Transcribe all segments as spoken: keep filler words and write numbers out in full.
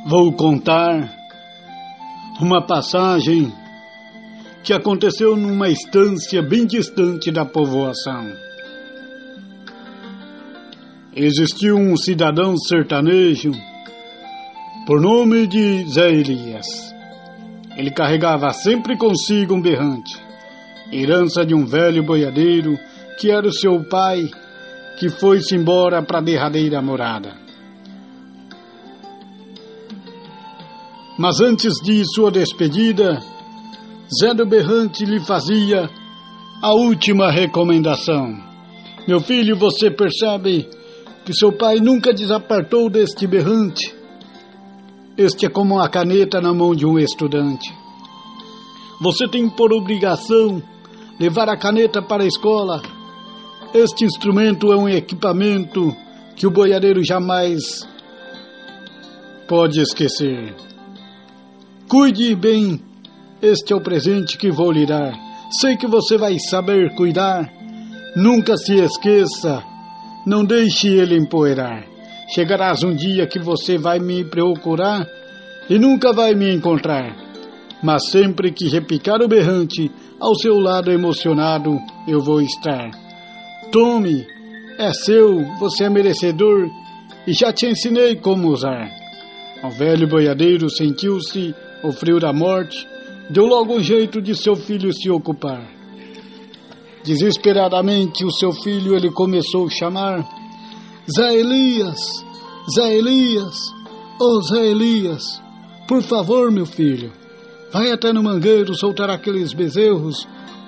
Vou contar uma passagem que aconteceu numa estância bem distante da povoação. Existiu um cidadão sertanejo por nome de Zé Elias. Ele carregava sempre consigo um berrante, herança de um velho boiadeiro que era o seu pai, que foi-se embora para a derradeira morada. Mas antes de sua despedida, Zé do Berrante lhe fazia a última recomendação. Meu filho, você percebe que seu pai nunca desapartou deste berrante. Este é como uma caneta na mão de um estudante. Você tem por obrigação levar a caneta para a escola. Este instrumento é um equipamento que o boiadeiro jamais pode esquecer. Cuide bem, este é o presente que vou lhe dar. Sei que você vai saber cuidar. Nunca se esqueça, não deixe ele empoeirar. Chegarás um dia que você vai me procurar e nunca vai me encontrar. Mas sempre que repicar o berrante, ao seu lado emocionado eu vou estar. Tome, é seu, você é merecedor e já te ensinei como usar. O velho boiadeiro sentiu-se o frio da morte, deu logo um jeito de seu filho se ocupar. Desesperadamente o seu filho ele começou a chamar: Zé Elias, Zé Elias, ô Zé Elias, por favor, meu filho, vai até no mangueiro soltar aqueles bezerros.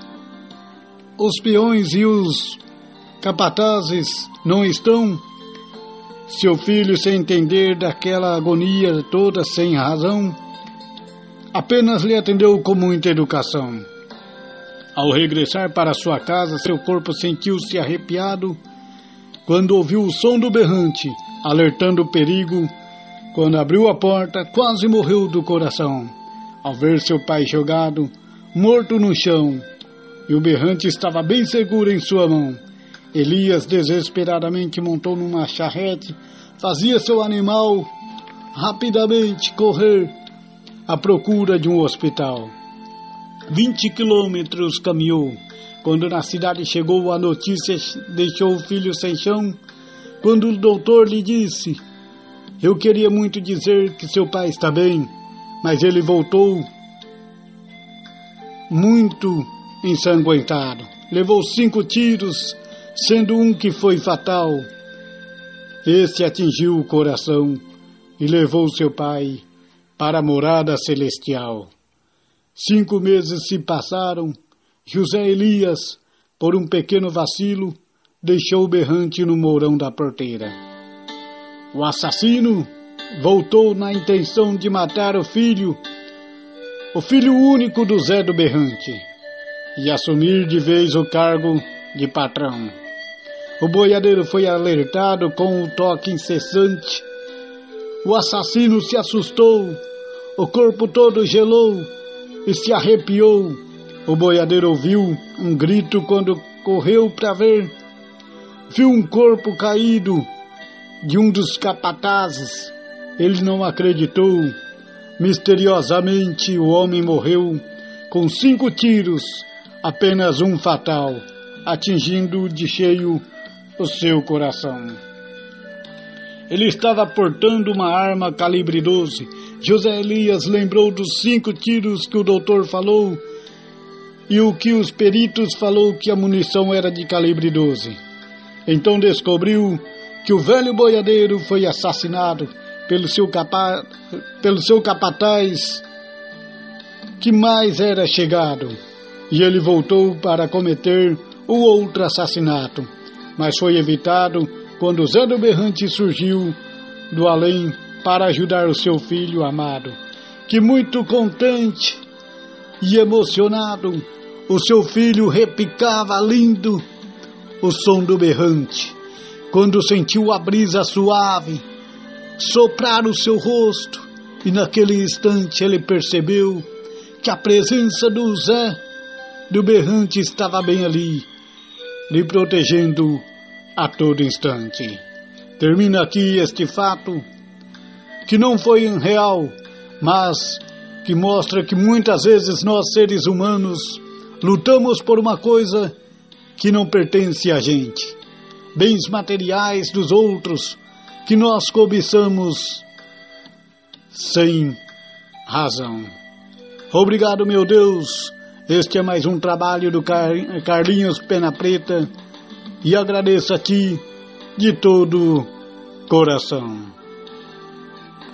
Os peões e os capatazes não estão. Seu filho, sem entender daquela agonia toda, sem razão, apenas lhe atendeu com muita educação. Ao regressar para sua casa, seu corpo sentiu-se arrepiado quando ouviu o som do berrante, alertando o perigo. Quando abriu a porta, quase morreu do coração, ao ver seu pai jogado, morto no chão, e o berrante estava bem seguro em sua mão. Elias desesperadamente montou numa charrete, fazia seu animal rapidamente correr à procura de um hospital. Vinte quilômetros caminhou. Quando na cidade chegou, a notícia deixou o filho sem chão. Quando o doutor lhe disse: eu queria muito dizer que seu pai está bem, mas ele voltou muito ensanguentado. Levou cinco tiros, sendo um que foi fatal. Este atingiu o coração e levou seu pai para a morada celestial. Cinco meses se passaram. José Elias, por um pequeno vacilo, deixou o berrante no mourão da porteira. O assassino voltou na intenção de matar o filho, o filho único do Zé do Berrante, e assumir de vez o cargo de patrão. O boiadeiro foi alertado com o toque incessante. O assassino se assustou, o corpo todo gelou e se arrepiou. O boiadeiro ouviu um grito quando correu para ver. Viu um corpo caído de um dos capatazes. Ele não acreditou. Misteriosamente o homem morreu com cinco tiros, apenas um fatal, atingindo de cheio o seu coração. Ele estava portando uma arma calibre doze. José Elias lembrou dos cinco tiros que o doutor falou e o que os peritos falou que a munição era de calibre doze. Então descobriu que o velho boiadeiro foi assassinado pelo seu, capa... pelo seu capataz, que mais era chegado, e ele voltou para cometer o outro assassinato, mas foi evitado quando Zé do Berrante surgiu do além para ajudar o seu filho amado, que muito contente e emocionado, o seu filho repicava lindo o som do berrante, quando sentiu a brisa suave soprar o seu rosto, e naquele instante ele percebeu que a presença do Zé do Berrante estava bem ali, lhe protegendo a todo instante. Termina aqui este fato que não foi real, mas que mostra que muitas vezes nós, seres humanos, lutamos por uma coisa que não pertence a gente. Bens materiais dos outros que nós cobiçamos sem razão. Obrigado, meu Deus. Este é mais um trabalho do Car- Carlinhos Pena Preta e agradeço a Ti de todo coração.